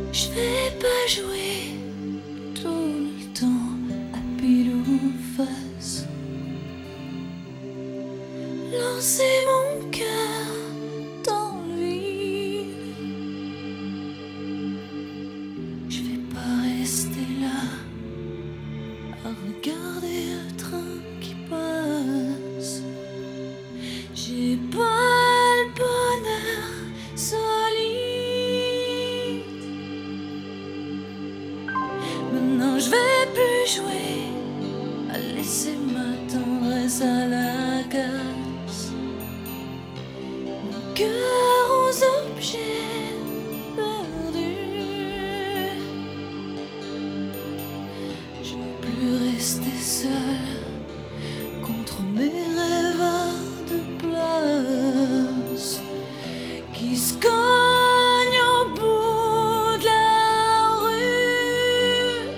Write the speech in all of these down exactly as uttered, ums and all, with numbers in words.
Je vais pas jouer tout le temps à pile ou face. Lancer mon cœur dans le vide. Je vais pas rester là à regarder le train qui passe. J'ai pas le bonheur solide. Maintenant je vais plus jouer à laisser ma tendresse à la casse. Mon cœur aux objets perdus. Je ne veux plus rester seule contre mes rêves à deux places qui se cognent au bout de la rue.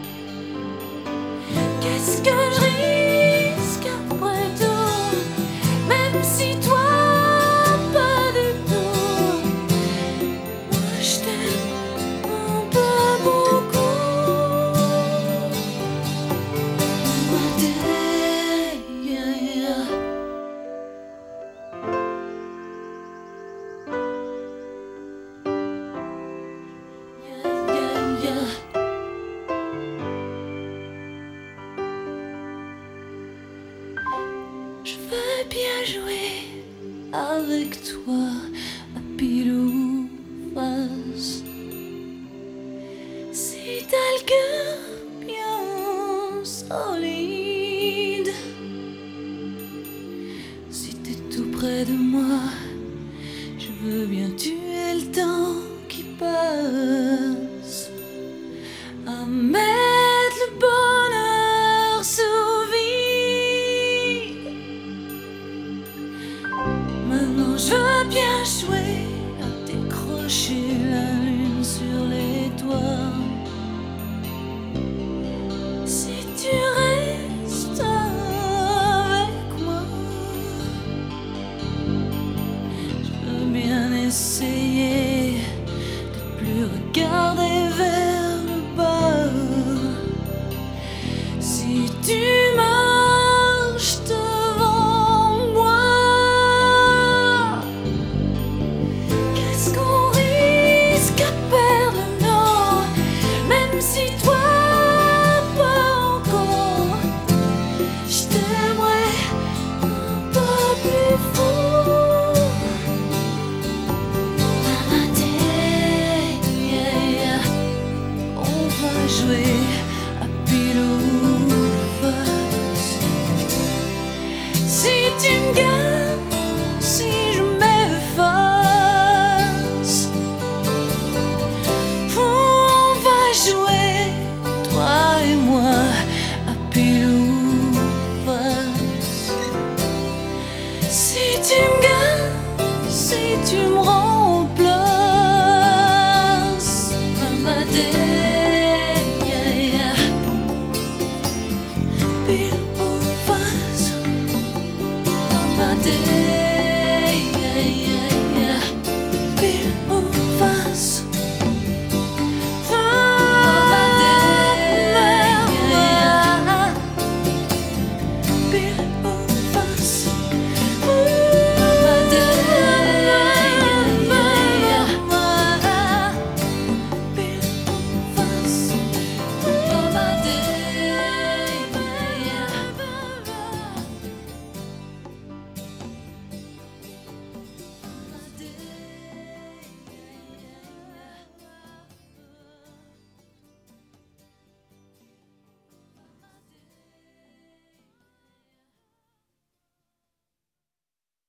Qu'est-ce que je risque après tout, même si toi pas du tout. Moi je t'aime un peu beaucoup. Matin, yeah, yeah. Yeah, yeah, yeah. Je veux bien jouer avec toi à pile ou face. Si t'as le cœur bien solide, si t'es tout près de moi, je veux bien tuer le temps qui passe à mettre le bonheur sous vide. Maintenant je veux bien jouer à décrocher la lune sur les toits. Si tu restes avec moi, je veux bien essayer de plus regarder vers le bas. Si tu marches devant moi, qu'est-ce qu'on risque à perdre? Non, même si toi pas encore, je t'aimerais un peu plus fort. Matin, yeah, yeah. On va jouer à pile ou face. Si tu me gagnes, si je m'efface, on va jouer, toi et moi, à pile ou face. Si tu me gagnes, si tu me remplaces, matin, yeah, yeah. Pile ou face, matin, yeah, yeah, yeah. Pile ou face.